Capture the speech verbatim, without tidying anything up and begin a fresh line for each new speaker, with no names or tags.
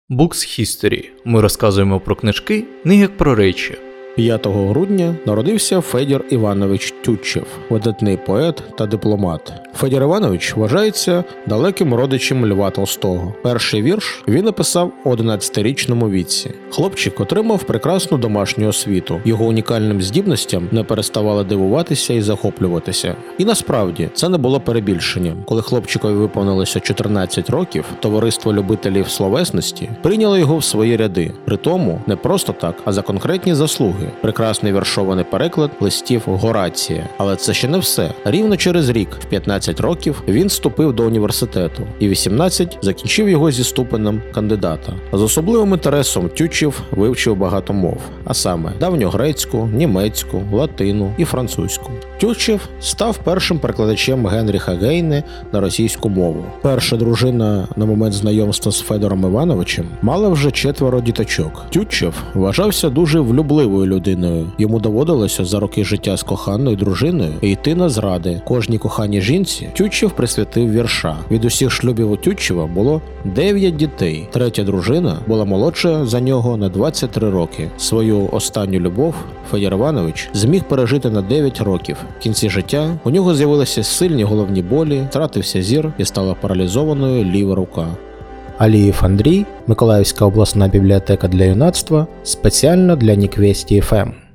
Books History. Ми розказуємо про книжки, не як про речі.
п'ятого грудня народився Федір Іванович Тютчев, видатний поет та дипломат. Федір Іванович вважається далеким родичем Льва Толстого. Перший вірш він написав у одинадцятирічному віці. Хлопчик отримав прекрасну домашню освіту. Його унікальним здібностям не переставали дивуватися і захоплюватися. І насправді, це не було перебільшенням. Коли хлопчикові виповнилося чотирнадцять років, товариство любителів словесності прийняло його в свої ряди. Притому, не просто так, а за конкретні заслуги. Прекрасний віршований переклад листів Горація. Але це ще не все. Рівно через рік, в п'ятнадцять років, він вступив до університету. І вісімнадцять закінчив його зі ступенем кандидата. З особливим інтересом Тютчев вивчив багато мов. А саме давньогрецьку, німецьку, латину і французьку. Тютчев став першим перекладачем Генріха Гейне на російську мову. Перша дружина на момент знайомства з Федором Івановичем мала вже четверо діточок. Тютчев вважався дуже влюбливою людиною. Йому доводилося за роки життя з коханою дружиною йти на зради. Кожній коханій жінці Тютчев присвятив вірша. Від усіх шлюбів у Тютчева було дев'ять дітей. Третя дружина була молодша за нього на двадцять три роки. Свою останню любов Федір Іванович зміг пережити на дев'ять років. В кінці життя у нього з'явилися сильні головні болі, втратився зір і стала паралізованою ліва рука.
Алієв Андрій, Миколаївська обласна бібліотека для юнацтва, спеціально для Ніквесті еф ем.